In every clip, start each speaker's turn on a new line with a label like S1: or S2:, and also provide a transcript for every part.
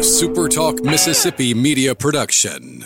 S1: a Super Talk Mississippi media production.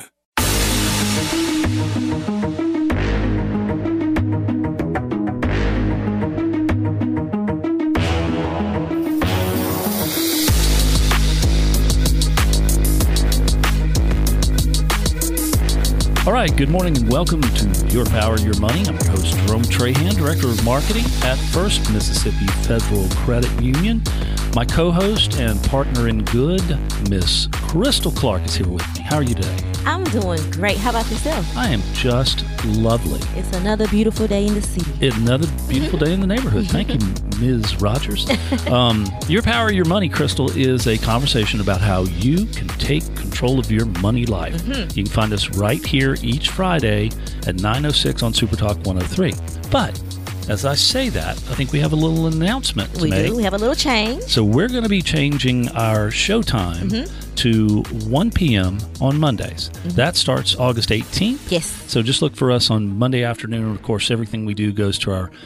S2: All right, good morning and welcome to Your Power, Your Money. I'm your host, Jerome Trahan, Director of Marketing at First Mississippi Federal Credit Union. My co-host and partner in good, Miss Crystal Clark, is here with me. How are you today?
S3: I'm doing great. How about yourself?
S2: I am just lovely.
S3: It's another beautiful day in the city.
S2: Another beautiful day in the neighborhood. Thank you, Ms. Rogers. Your Power, Your Money, Crystal, is a conversation about how you can take control of your money life. You can find us right here each Friday at 9:06 on Super Talk 103. But as I say that, I think we have a little announcement to make.
S3: We have a little change.
S2: So we're going to be changing our show time to 1 p.m. on Mondays. That starts August 18th.
S3: Yes.
S2: So just look for us on Monday afternoon. Of course, everything we do goes to our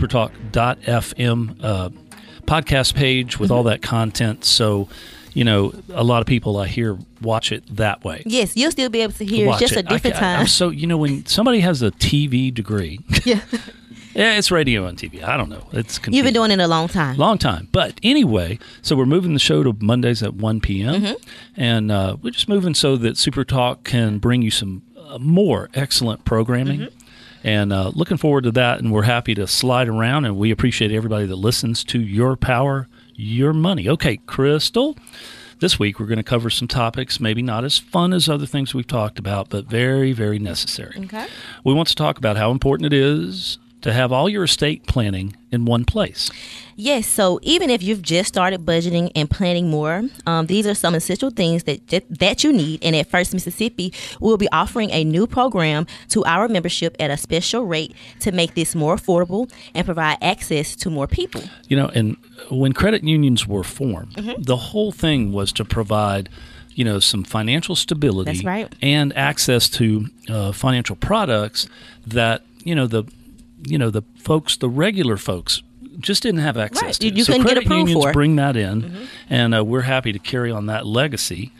S2: supertalk.fm podcast page with all that content. So, you know, a lot of people I hear watch it that way.
S3: Yes, you'll still be able to hear just a different time.
S2: So, you know, when somebody has a TV degree...
S3: Yeah.
S2: Yeah, it's radio and TV. I don't know. It's confusing.
S3: You've been doing it a long time.
S2: Long time. But anyway, so we're moving the show to Mondays at 1 p.m. And we're just moving so that Super Talk can bring you some more excellent programming. And looking forward to that. And we're happy to slide around. And we appreciate everybody that listens to Your Power, Your Money. Okay, Crystal. This week, we're going to cover some topics, maybe not as fun as other things we've talked about, but very, very necessary.
S3: Okay.
S2: We want to talk about how important it is to have all your estate planning in one place.
S3: Yes, so even if you've just started budgeting and planning more, these are some essential things that you need. And at First Mississippi, we'll be offering a new program to our membership at a special rate to make this more affordable and provide access to more people.
S2: You know, and when credit unions were formed, the whole thing was to provide, you know, some financial stability.
S3: That's right.
S2: And access to financial products that, the folks, the regular folks, just didn't have access to.
S3: You couldn't get approved for.
S2: Credit unions bring that in, and we're happy to carry on that legacy.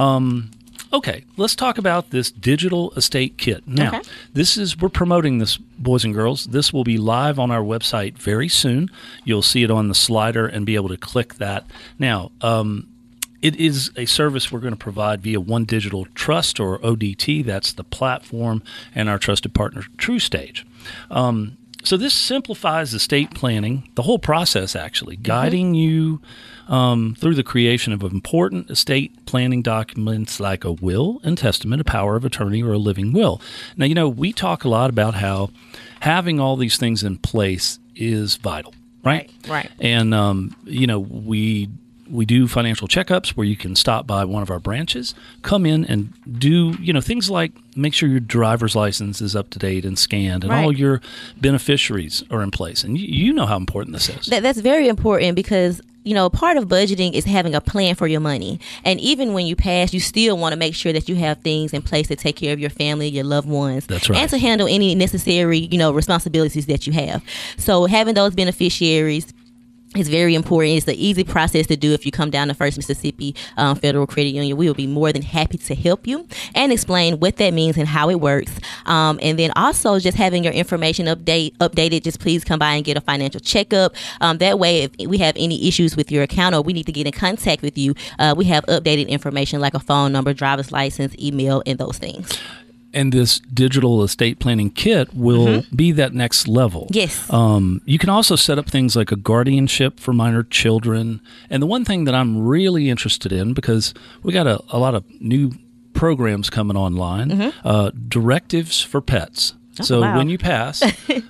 S2: Okay, let's talk about this digital estate kit. Now, we're promoting this, boys and girls. This will be live on our website very soon. You'll see it on the slider and be able to click that. Now, it is a service we're going to provide via One Digital Trust, or ODT. That's the platform, and our trusted partner, TrueStage. So this simplifies estate planning, the whole process actually, guiding you through the creation of important estate planning documents like a will and testament, a power of attorney, or a living will. Now, we talk a lot about how having all these things in place is vital, right?
S3: Right.
S2: And, we do financial checkups where you can stop by one of our branches, come in and do, things like make sure your driver's license is up to date and scanned, and all your beneficiaries are in place. And you know how important this is.
S3: That's very important because, part of budgeting is having a plan for your money. And even when you pass, you still want to make sure that you have things in place to take care of your family, your loved ones.
S2: That's right.
S3: And to handle any necessary, responsibilities that you have. So having those beneficiaries is very important. It's the easy process to do if you come down to First Mississippi Federal Credit Union. We will be more than happy to help you and explain what that means and how it works. And then also just having your information updated, just please come by and get a financial checkup. That way, if we have any issues with your account or we need to get in contact with you, we have updated information like a phone number, driver's license, email, and those things.
S2: And this digital estate planning kit will be that next level.
S3: Yes.
S2: You can also set up things like a guardianship for minor children. And the one thing that I'm really interested in, because we got a lot of new programs coming online, directives for pets. When you pass,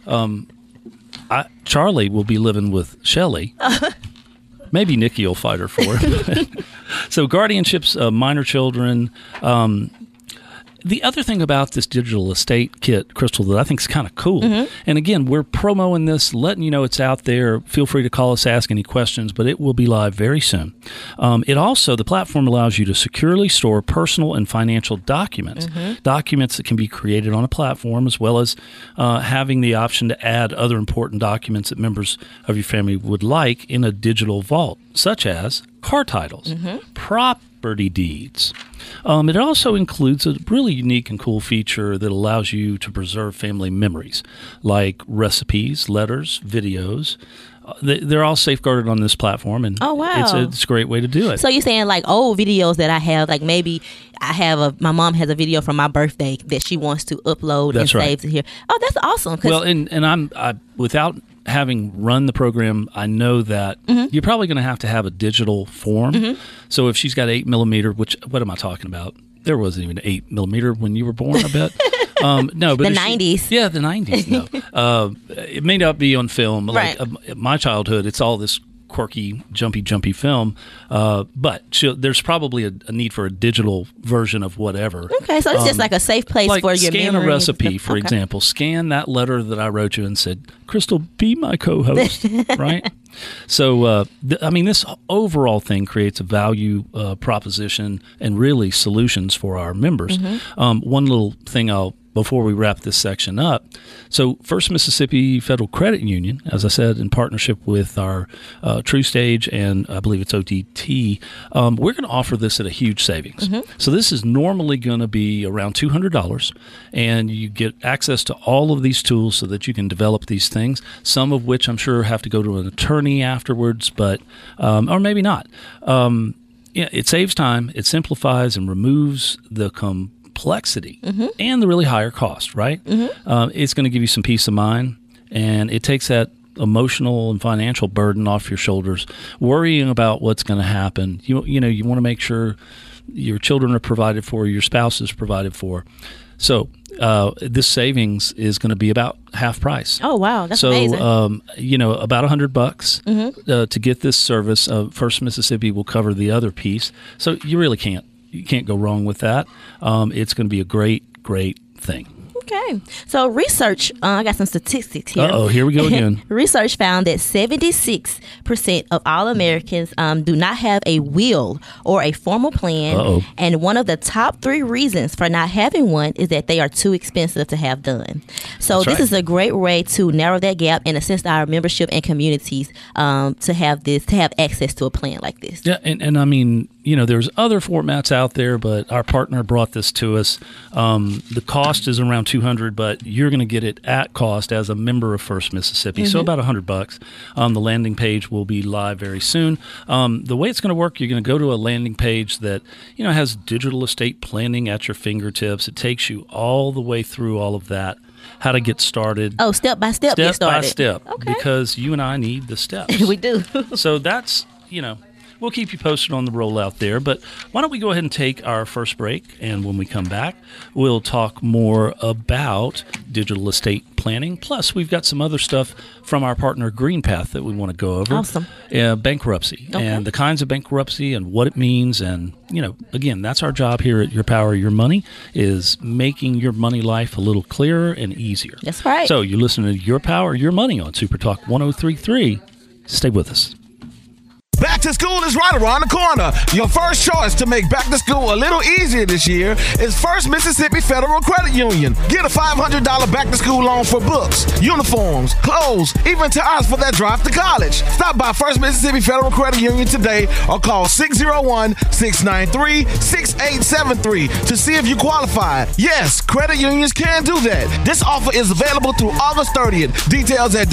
S2: Charlie will be living with Shelly. Maybe Nikki will fight her for it. So guardianships, minor children. The other thing about this digital estate kit, Crystal, that I think is kind of cool, and again, we're promoting this, letting you know it's out there. Feel free to call us, ask any questions, but it will be live very soon. The platform allows you to securely store personal and financial documents, documents that can be created on a platform, as well as having the option to add other important documents that members of your family would like in a digital vault, such as car titles, property property deeds. It also includes a really unique and cool feature that allows you to preserve family memories, like recipes, letters, videos. They're all safeguarded on this platform, and
S3: oh, wow.
S2: It's a great way to do it.
S3: So you're saying like old videos that I have, like maybe I have my mom has a video from my birthday that she wants to upload and save to here. Oh, that's awesome.
S2: Well, and I without having run the program, I know that you're probably going to have a digital form. So if she's got 8mm, which what am I talking about? There wasn't even 8mm when you were born, I bet. No, but
S3: the 90s.
S2: Yeah, the 90s. No, it may not be on film.
S3: Right.
S2: Like my childhood, it's all this quirky, jumpy film. But there's probably a need for a digital version of whatever.
S3: Okay, so it's just like a safe place
S2: like
S3: for your
S2: scan
S3: memories.
S2: A recipe, for example. Scan that letter that I wrote you and said, "Crystal, be my co-host." Right. So, this overall thing creates a value proposition and really solutions for our members. One little thing before we wrap this section up. So First Mississippi Federal Credit Union, as I said, in partnership with our TrueStage and I believe it's OTT, we're going to offer this at a huge savings. So this is normally going to be around $200, and you get access to all of these tools so that you can develop these things, some of which I'm sure have to go to an attorney afterwards, but or maybe not. It saves time, it simplifies and removes the complexity and the really higher cost, right? It's going to give you some peace of mind, and it takes that emotional and financial burden off your shoulders, worrying about what's going to happen. You want to make sure your children are provided for, your spouse is provided for. So this savings is going to be about half price.
S3: Oh, wow. That's amazing.
S2: So, about $100 to get this service. First Mississippi will cover the other piece. So you can't go wrong with that. It's going to be a great thing.
S3: Okay. So research, I got some statistics here.
S2: Uh-oh, here we go again.
S3: Research found that 76% of all Americans do not have a will or a formal plan.
S2: Uh-oh.
S3: And one of the top 3 reasons for not having one is that they are too expensive to have done. So this is a great way to narrow that gap and assist our membership and communities to have access to a plan like this.
S2: Yeah, and I mean, there's other formats out there, but our partner brought this to us. The cost is around $200, but you're going to get it at cost as a member of First Mississippi. So about $100. The landing page will be live very soon. The way it's going to work, you're going to go to a landing page that has digital estate planning at your fingertips. It takes you all the way through all of that. How to get started.
S3: Oh, step by step.
S2: Step by
S3: started.
S2: step.
S3: Okay.
S2: Because you and I need the steps.
S3: We do.
S2: So that's we'll keep you posted on the rollout there, but why don't we go ahead and take our first break, and when we come back, we'll talk more about digital estate planning. Plus, we've got some other stuff from our partner GreenPath that we want to go over.
S3: Awesome.
S2: Bankruptcy and the kinds of bankruptcy and what it means. And, again, that's our job here at Your Power, Your Money, is making your money life a little clearer and easier.
S3: That's right.
S2: So you're listening to Your Power, Your Money on Super Talk 103.3. Stay with us.
S4: Back to school is right around the corner. Your first choice to make back to school a little easier this year is First Mississippi Federal Credit Union. Get a $500 back to school loan for books, uniforms, clothes, even tires for that drive to college. Stop by First Mississippi Federal Credit Union today or call 601-693-6873 to see if you qualify. Yes, credit unions can do that. This offer is available through August 30th. Details at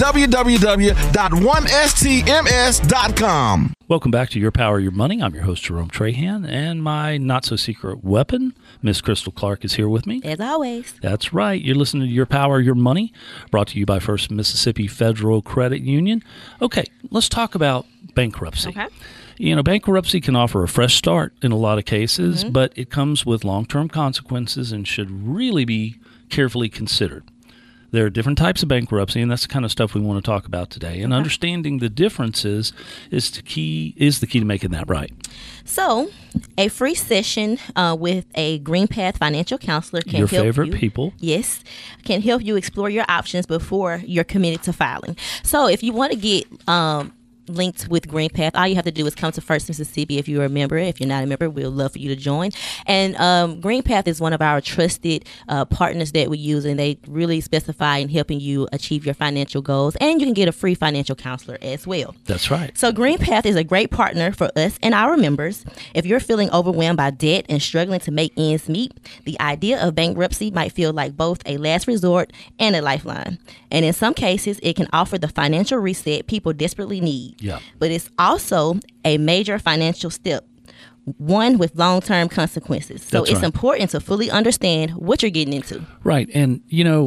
S4: www.1stms.com.
S2: Welcome back to Your Power, Your Money. I'm your host, Jerome Trahan, and my not-so-secret weapon, Miss Crystal Clark, is here with me.
S3: As always.
S2: That's right. You're listening to Your Power, Your Money, brought to you by First Mississippi Federal Credit Union. Okay, let's talk about bankruptcy.
S3: Okay.
S2: Bankruptcy can offer a fresh start in a lot of cases, but it comes with long-term consequences and should really be carefully considered. There are different types of bankruptcy, and that's the kind of stuff we want to talk about today. And understanding the differences is the key to making that right.
S3: So, a free session with a GreenPath financial counselor can
S2: your
S3: help
S2: favorite
S3: you,
S2: people.
S3: Yes, can help you explore your options before you're committed to filing. So, if you want to get linked with GreenPath. All you have to do is come to First Mississippi if you're a member. If you're not a member, we'd love for you to join. And GreenPath is one of our trusted partners that we use, and they really specify in helping you achieve your financial goals. And you can get a free financial counselor as well.
S2: That's right.
S3: So GreenPath is a great partner for us and our members. If you're feeling overwhelmed by debt and struggling to make ends meet, the idea of bankruptcy might feel like both a last resort and a lifeline. And in some cases, it can offer the financial reset people desperately need.
S2: Yeah.
S3: But it's also a major financial step, one with long-term consequences. So
S2: That's
S3: it's
S2: right.
S3: important to fully understand what you're getting into.
S2: Right. And,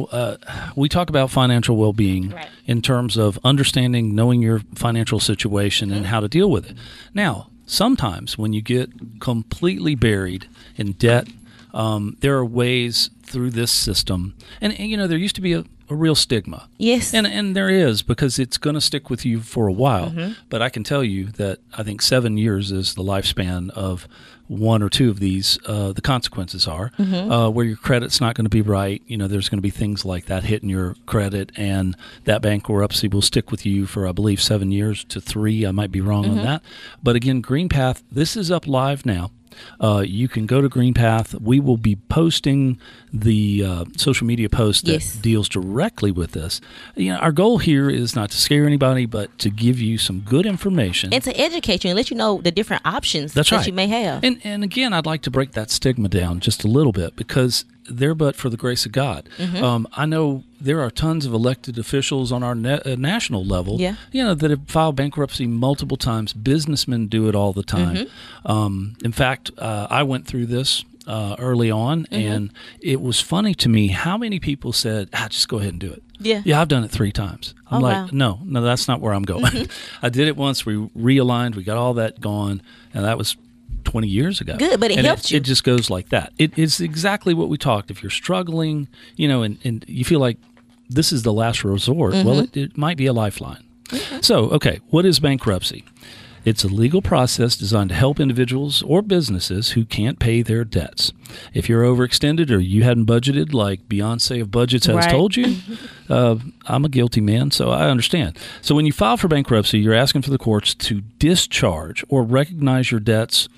S2: we talk about financial well-being
S3: Right.
S2: in terms of understanding, knowing your financial situation and how to deal with it. Now, sometimes when you get completely buried in debt, there are ways through this system. And there used to be a real stigma.
S3: Yes.
S2: And there is, because it's going to stick with you for a while.
S3: Mm-hmm.
S2: But I can tell you that I think 7 years is the lifespan of one or two of these. The consequences are where your credit's not going to be right. There's going to be things like that hitting your credit, and that bankruptcy will stick with you for, I believe, 7 years to 3. I might be wrong on that. But again, GreenPath, this is up live now. You can go to GreenPath. We will be posting the social media post that
S3: Yes.
S2: deals directly with this. Our goal here is not to scare anybody, but to give you some good information.
S3: And to educate you and let you know the different options
S2: That's
S3: that
S2: right.
S3: you may have.
S2: And again, I'd like to break that stigma down just a little bit, because they're but for the grace of God. I know there are tons of elected officials on our national level,
S3: Yeah.
S2: that have filed bankruptcy multiple times. Businessmen do it all the time. In fact, I went through this early on, and it was funny to me how many people said, just go ahead and do it.
S3: Yeah.
S2: I've done it 3 times. I'm
S3: Oh,
S2: like,
S3: wow.
S2: no, that's not where I'm going. I did it once. We realigned. We got all that gone, and that was 20 years ago.
S3: Good, but it
S2: And
S3: helped you.
S2: It just goes like that. It is exactly what we talked. If you're struggling, and you feel like this is the last resort, well, it might be a lifeline. So, okay, what is bankruptcy? It's a legal process designed to help individuals or businesses who can't pay their debts. If you're overextended or you hadn't budgeted, like Beyonce of Budgets has
S3: Right.
S2: told you, I'm a guilty man, so I understand. So when you file for bankruptcy, you're asking for the courts to discharge or reorganize your debts,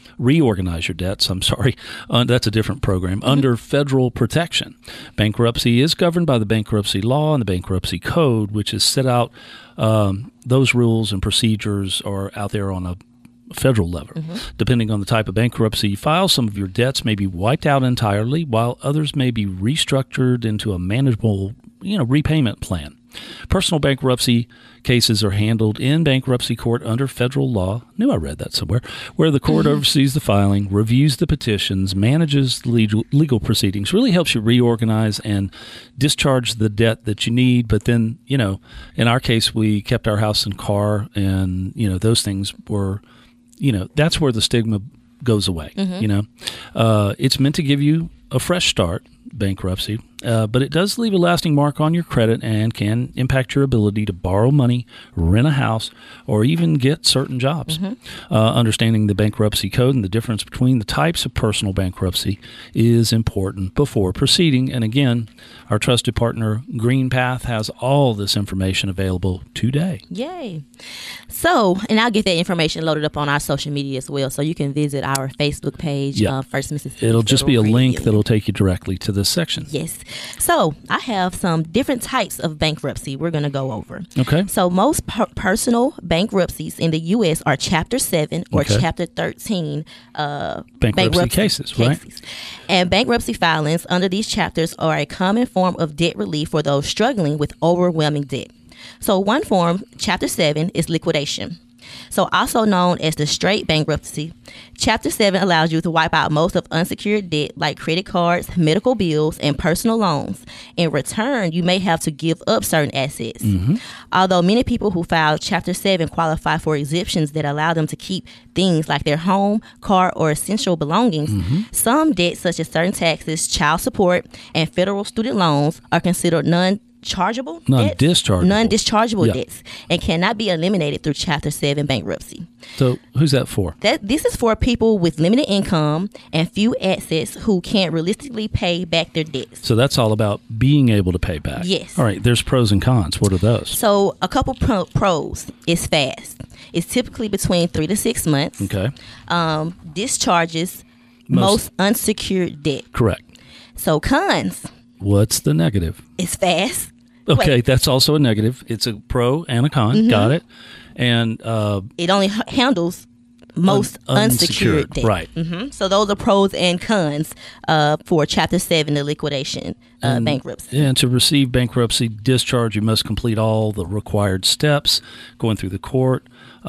S2: that's a different program, under federal protection. Bankruptcy is governed by the bankruptcy law and the bankruptcy code, which is set out. Those rules and procedures are out there on a federal level. Depending on the type of bankruptcy you file, some of your debts may be wiped out entirely, while others may be restructured into a manageable, repayment plan. Personal bankruptcy cases are handled in bankruptcy court under federal law. I read that somewhere. Where the court oversees the filing, reviews the petitions, manages the legal proceedings, really helps you reorganize and discharge the debt that you need. But then, in our case, we kept our house and car, and, those things were, that's where the stigma goes away. It's meant to give you a fresh start, bankruptcy, but it does leave a lasting mark on your credit and can impact your ability to borrow money, rent a house, or even get certain jobs. Understanding the bankruptcy code and the difference between the types of personal bankruptcy is important before proceeding. And again, our trusted partner, GreenPath, has all this information available today.
S3: Yay. So, and I'll get that information loaded up on our social media as well, so you can visit our Facebook page,
S2: Yeah.
S3: First Mississippi.
S2: It'll just be a
S3: Federal
S2: link
S3: Credit
S2: that'll take you directly to this section.
S3: Yes. So I have some different types of bankruptcy we're going to go over.
S2: Okay.
S3: So most personal bankruptcies in the U.S. are Chapter 7 or
S2: Okay.
S3: Chapter 13
S2: Bankruptcy cases, right?
S3: And bankruptcy filings under these chapters are a common form of debt relief for those struggling with overwhelming debt. So one form, Chapter 7, is liquidation. So also known as the straight bankruptcy, Chapter 7 allows you to wipe out most of unsecured debt like credit cards, medical bills, and personal loans. In return, you may have to give up certain assets. Although many people who file Chapter 7 qualify for exemptions that allow them to keep things like their home, car, or essential belongings, some debts such as certain taxes, child support, and federal student loans are considered non-chargeable
S2: Non-dischargeable. Yeah.
S3: debts, and cannot be eliminated through Chapter 7 bankruptcy.
S2: So who's that for?
S3: This is for people with limited income and few assets who can't realistically pay back their debts.
S2: So that's all about being able to pay back.
S3: Yes.
S2: All right, there's pros and cons. What are those?
S3: So a couple pros is fast. It's typically between 3 to 6 months.
S2: Okay.
S3: Discharges most unsecured debt.
S2: Correct.
S3: So cons.
S2: What's the negative?
S3: It's fast.
S2: Okay,
S3: Wait.
S2: that's also a negative. It's a pro and a con. Got it. And
S3: It only handles most unsecured debt.
S2: Right.
S3: So those are pros and cons for Chapter 7, the liquidation bankruptcy.
S2: And to receive bankruptcy discharge, you must complete all the required steps going through the court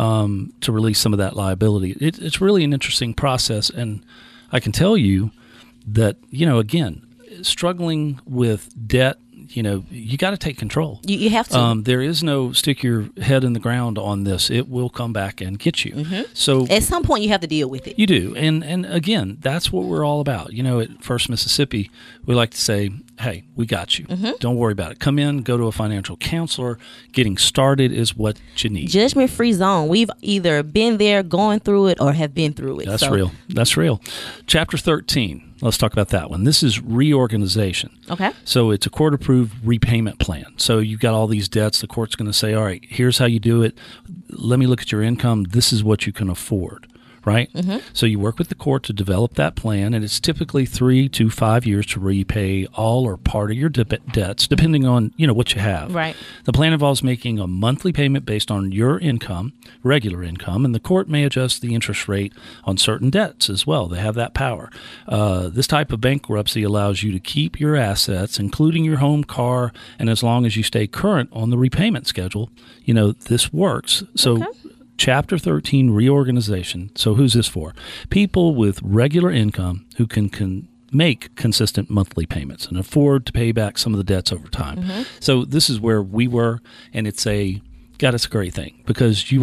S2: to release some of that liability. It's really an interesting process, and I can tell you that, again, struggling with debt, you got to take control.
S3: You have to.
S2: There is no stick your head in the ground on this. It will come back and get you. So
S3: at some point, you have to deal with it.
S2: You do. And again, that's what we're all about. At First Mississippi, we like to say, hey, we got you. Don't worry about it. Come in, go to a financial counselor. Getting started is what you need.
S3: Judgment-free zone. We've either been there, going through it, or have been through it.
S2: That's real. That's real. Chapter 13. Let's talk about that one. This is reorganization.
S3: Okay.
S2: So it's a court-approved repayment plan. So you've got all these debts. The court's going to say, all right, here's how you do it. Let me look at your income. This is what you can afford. Right? So you work with the court to develop that plan, and it's typically 3 to 5 years to repay all or part of your debts, depending on what you have.
S3: Right.
S2: The plan involves making a monthly payment based on your income, regular income, and the court may adjust the interest rate on certain debts as well. They have that power. This type of bankruptcy allows you to keep your assets, including your home, car, and as long as you stay current on the repayment schedule, this works. So. Okay. Chapter 13, reorganization. So who's this for? People with regular income who can make consistent monthly payments and afford to pay back some of the debts over time. So this is where we were, and it's a great thing because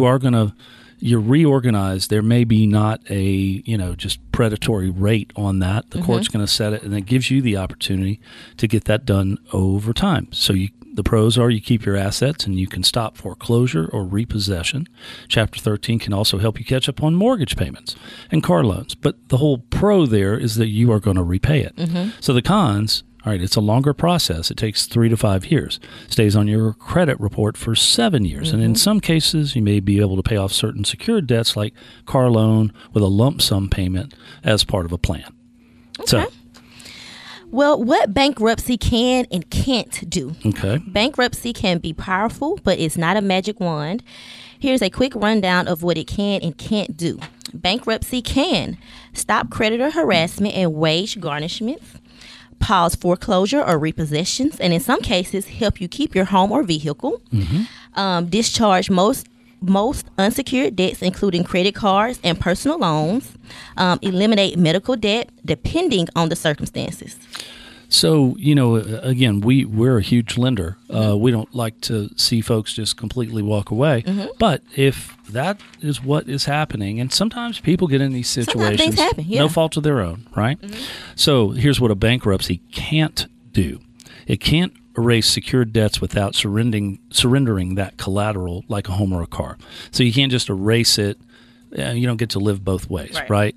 S2: you're reorganized. There may be not a, just predatory rate on that. The court's going to set it, and it gives you the opportunity to get that done over time. So the pros are you keep your assets and you can stop foreclosure or repossession. Chapter 13 can also help you catch up on mortgage payments and car loans. But the whole pro there is that you are going to repay it. So the cons, all right, it's a longer process. It takes 3 to 5 years. Stays on your credit report for 7 years. And in some cases, you may be able to pay off certain secured debts like car loan with a lump sum payment as part of a plan.
S3: Okay.
S2: So,
S3: well, what bankruptcy can and can't do.
S2: Okay.
S3: Bankruptcy can be powerful, but it's not a magic wand. Here's a quick rundown of what it can and can't do. Bankruptcy can stop creditor harassment and wage garnishments, pause foreclosure or repossessions, and in some cases, help you keep your home or vehicle. Discharge most unsecured debts, including credit cards and personal loans. Eliminate medical debt, depending on the circumstances.
S2: So, again, we're a huge lender. We don't like to see folks just completely walk away. But if that is what is happening, and sometimes people get in these situations,
S3: things happen,
S2: no fault of their own, right? So here's what a bankruptcy can't do. It can't erase secured debts without surrendering that collateral like a home or a car. So you can't just erase it. You don't get to live both ways, right?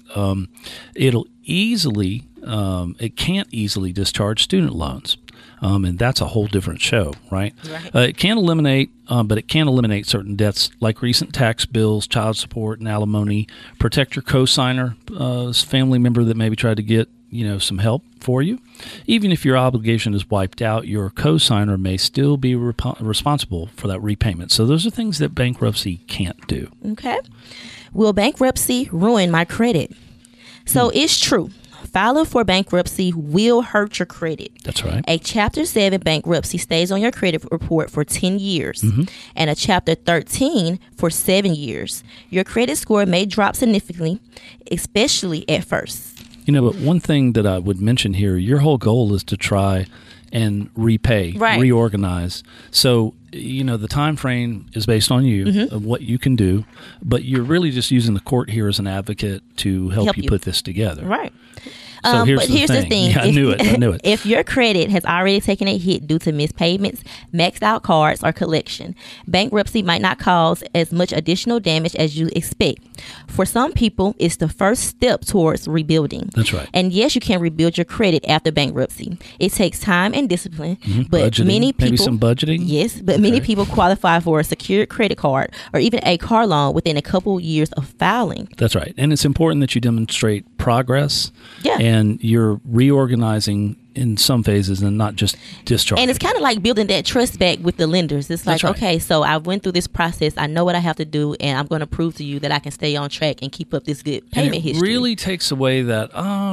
S2: It can't easily discharge student loans. And that's a whole different show, right? It can eliminate, but it can't eliminate certain debts like recent tax bills, child support, and alimony. Protect your co-signer, family member that maybe tried to get some help for you. Even if your obligation is wiped out, your co-signer may still be responsible for that repayment. So those are things that bankruptcy can't do.
S3: Okay. Will bankruptcy ruin my credit? So it's true. Filing for bankruptcy will hurt your credit.
S2: That's right.
S3: A Chapter 7 bankruptcy stays on your credit report for 10 years and a Chapter 13 for 7 years. Your credit score may drop significantly, especially at first.
S2: But one thing that I would mention here, your whole goal is to try and repay, reorganize. So, the time frame is based on you, of what you can do, but you're really just using the court here as an advocate to help you put this together.
S3: Right.
S2: So
S3: But here's the thing.
S2: Yeah, I knew it.
S3: If your credit has already taken a hit due to missed payments, maxed out cards, or collection, bankruptcy might not cause as much additional damage as you expect. For some people, it's the first step towards rebuilding.
S2: That's right.
S3: And yes, you can rebuild your credit after bankruptcy. It takes time and discipline, but
S2: Budgeting,
S3: many people,
S2: maybe some budgeting.
S3: Yes, but many people qualify for a secured credit card or even a car loan within a couple years of filing.
S2: That's right. And it's important that you demonstrate progress.
S3: Yeah.
S2: And you're reorganizing in some phases and not just discharging.
S3: And it's kind of like building that trust back with the lenders. It's like,
S2: That's right.
S3: okay, so I went through this process. I know what I have to do, and I'm going to prove to you that I can stay on track and keep up this good payment
S2: and it
S3: history.
S2: really takes away that,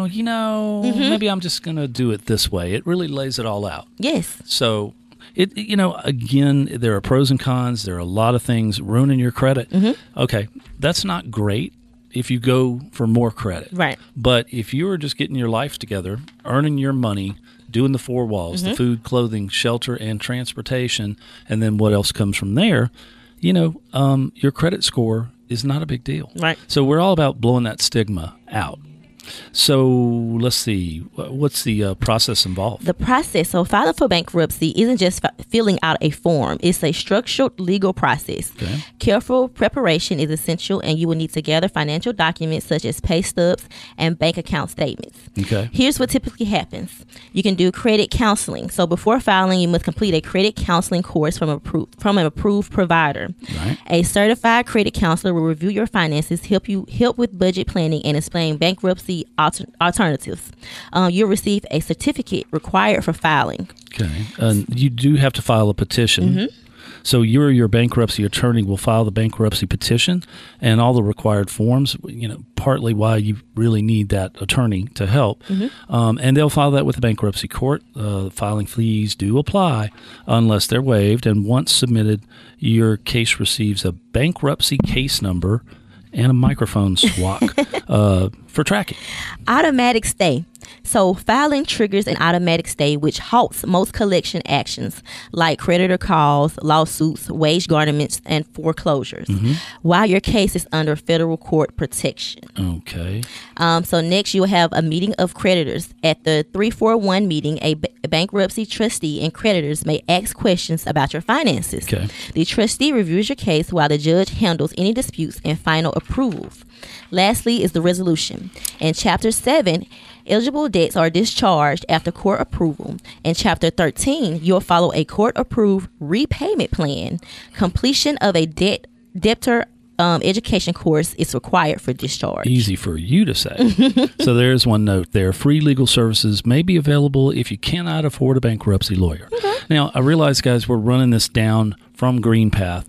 S2: maybe I'm just going to do it this way. It really lays it all out.
S3: Yes.
S2: So, again, there are pros and cons. There are a lot of things ruining your credit. Okay, that's not great if you go for more credit.
S3: Right.
S2: But if you are just getting your life together, earning your money, doing the four walls, the food, clothing, shelter, and transportation, and then what else comes from there, your credit score is not a big deal.
S3: Right.
S2: So we're all about blowing that stigma out. So let's see, what's the process involved?
S3: The process, so filing for bankruptcy isn't just filling out a form. It's a structured legal process.
S2: Okay.
S3: Careful preparation is essential, and you will need to gather financial documents such as pay stubs and bank account statements.
S2: Okay.
S3: Here's what typically happens. You can do credit counseling. So before filing, you must complete a credit counseling course from an approved provider.
S2: Right.
S3: A certified credit counselor will review your finances, help with budget planning, and explain bankruptcy alternatives. You'll receive a certificate required for filing.
S2: Okay. You do have to file a petition. So your bankruptcy attorney will file the bankruptcy petition and all the required forms, partly why you really need that attorney to help. And they'll file that with the bankruptcy court. Filing fees do apply unless they're waived. And once submitted, your case receives a bankruptcy case number and a microphone swat for tracking.
S3: Automatic stay. So filing triggers an automatic stay, which halts most collection actions like creditor calls, lawsuits, wage garnishments, and foreclosures, while your case is under federal court protection.
S2: Okay.
S3: So next, you'll have a meeting of creditors. At the 341 meeting, a bankruptcy trustee and creditors may ask questions about your finances.
S2: Okay.
S3: The trustee reviews your case while the judge handles any disputes and final approvals. Lastly is the resolution. In Chapter 7, eligible debts are discharged after court approval. In Chapter 13, you'll follow a court-approved repayment plan. Completion of a debtor education course is required for discharge.
S2: Easy for you to say. So there's one note there. Free legal services may be available if you cannot afford a bankruptcy lawyer. Now, I realize, guys, we're running this down from GreenPath.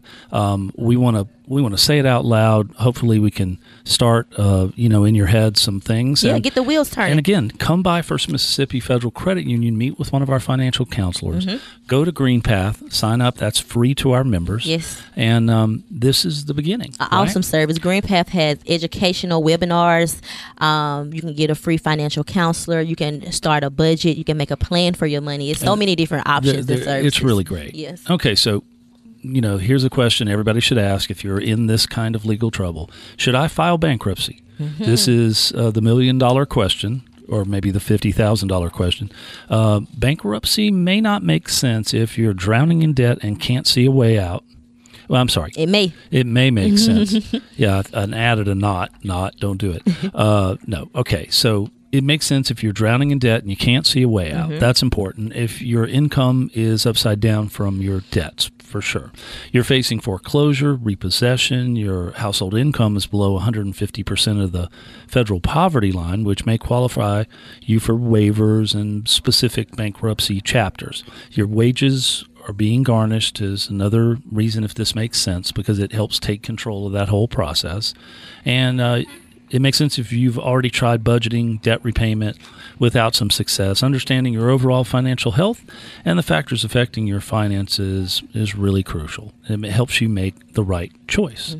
S2: We want to say it out loud. Hopefully we can start, in your head some things.
S3: Yeah, get the wheels turning.
S2: And again, come by First Mississippi Federal Credit Union, meet with one of our financial counselors. Go to GreenPath, sign up. That's free to our members.
S3: Yes.
S2: And this is the beginning.
S3: Awesome service. GreenPath has educational webinars. You can get a free financial counselor. You can start a budget. You can make a plan for your money. It's so many different options and services.
S2: It's really great.
S3: Yes.
S2: Okay, so here's a question everybody should ask if you're in this kind of legal trouble. Should I file bankruptcy? This is the $1 million question, or maybe the $50,000 question. Bankruptcy may not make sense if you're drowning in debt and can't see a way out. Well, I'm sorry.
S3: It may.
S2: It may make sense. Yeah, and added a not, don't do it. No. Okay, so it makes sense if you're drowning in debt and you can't see a way out. That's important. If your income is upside down from your debts, for sure. You're facing foreclosure, repossession, your household income is below 150% of the federal poverty line, which may qualify you for waivers and specific bankruptcy chapters. Your wages are being garnished is another reason, if this makes sense, because it helps take control of that whole process. And it makes sense if you've already tried budgeting, debt repayment without some success. Understanding your overall financial health and the factors affecting your finances is really crucial. It helps you make the right choice.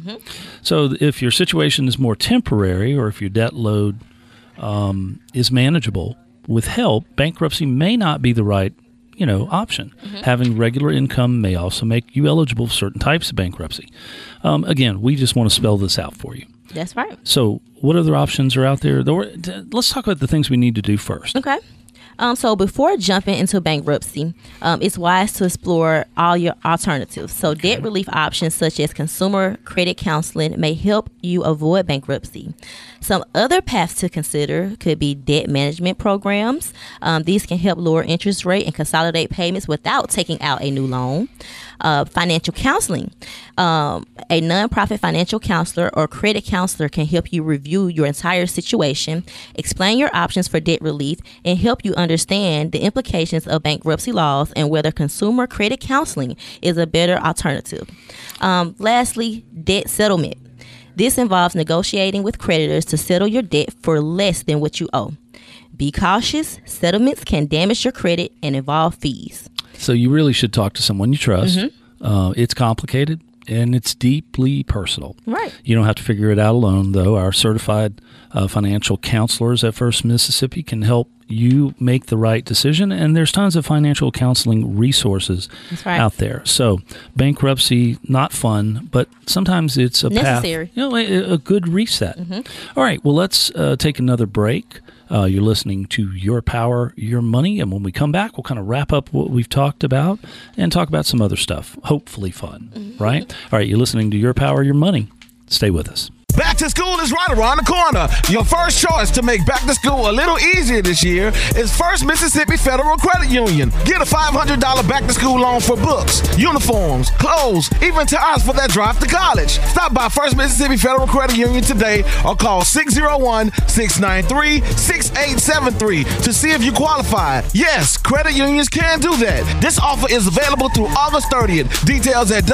S2: So if your situation is more temporary, or if your debt load is manageable with help, bankruptcy may not be the right option. Having regular income may also make you eligible for certain types of bankruptcy. Again, we just want to spell this out for you.
S3: That's right.
S2: So what other options are out there? Let's talk about the things we need to do first.
S3: Okay. So before jumping into bankruptcy, it's wise to explore all your alternatives. So debt relief options such as consumer credit counseling may help you avoid bankruptcy. Some other paths to consider could be debt management programs. These can help lower interest rate and consolidate payments without taking out a new loan. Financial counseling. A nonprofit financial counselor or credit counselor can help you review your entire situation, explain your options for debt relief, and help you understand the implications of bankruptcy laws and whether consumer credit counseling is a better alternative. Lastly, debt settlement. This involves negotiating with creditors to settle your debt for less than what you owe. Be cautious. Settlements can damage your credit and involve fees.
S2: So you really should talk to someone you trust. It's complicated and it's deeply personal.
S3: Right.
S2: You don't have to figure it out alone, though. Our certified financial counselors at First Mississippi can help you make the right decision, and there's tons of financial counseling resources out there. So bankruptcy, not fun, but sometimes it's a
S3: necessary
S2: path, a good reset. All right, well, let's take another break. You're listening to Your Power, Your Money, and when we come back, we'll kind of wrap up what we've talked about and talk about some other stuff, hopefully fun, right? All right, you're listening to Your Power, Your Money. Stay with us.
S4: Back to school is right around the corner. Your first choice to make back to school a little easier this year is First Mississippi Federal Credit Union. Get a $500 back to school loan for books, uniforms, clothes, even tires for that drive to college. Stop by First Mississippi Federal Credit Union today or call 601-693-6873 to see if you qualify. Yes, credit unions can do that. This offer is available through August 30th. Details at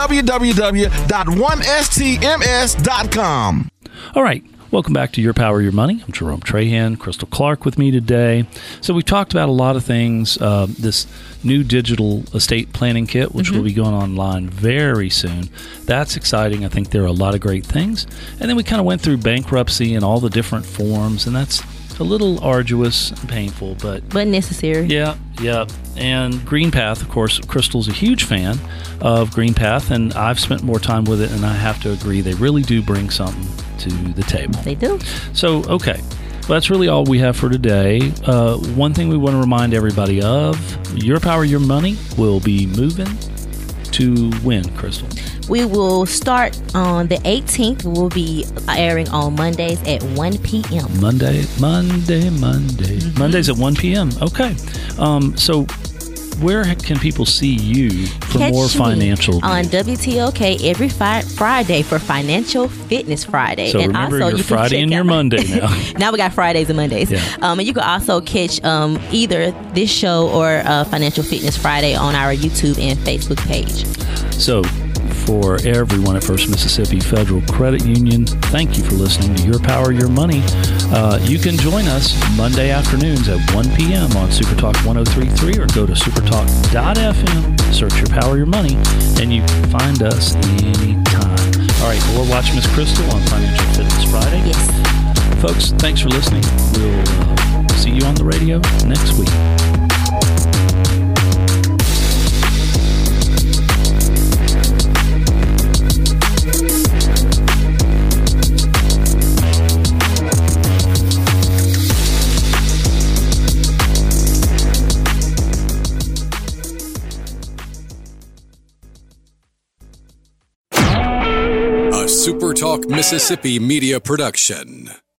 S4: www.1stms.com.
S2: All right. Welcome back to Your Power, Your Money. I'm Jerome Trahan, Crystal Clark with me today. So we've talked about a lot of things. This new digital estate planning kit, which will be going online very soon. That's exciting. I think there are a lot of great things. And then we kind of went through bankruptcy and all the different forms, and that's a little arduous and painful, but
S3: necessary.
S2: Yeah. And GreenPath, of course, Crystal's a huge fan of GreenPath, and I've spent more time with it, and I have to agree, they really do bring something to the table.
S3: They do.
S2: So, okay. Well, that's really all we have for today. One thing we want to remind everybody of, Your Power, Your Money will be moving to when, Crystal?
S3: We will start on the 18th. We'll be airing on Mondays at 1 p.m.
S2: Mondays at 1 p.m. Okay. So where can people see you for more financial news?
S3: On WTLK every Friday for Financial Fitness Friday.
S2: So and remember, also, your Friday and your Monday now.
S3: Now we got Fridays and Mondays.
S2: Yeah.
S3: And you can also catch either this show or Financial Fitness Friday on our YouTube and Facebook page.
S2: So for everyone at First Mississippi Federal Credit Union, thank you for listening to Your Power, Your Money. You can join us Monday afternoons at 1 p.m. on Supertalk 103.3 or go to supertalk.fm, search Your Power, Your Money, and you can find us anytime. All right, or watch Miss Crystal on Financial Fitness Friday.
S3: Yes.
S2: Folks, thanks for listening. We'll see you on the radio next week.
S1: SuperTalk Mississippi Media Production.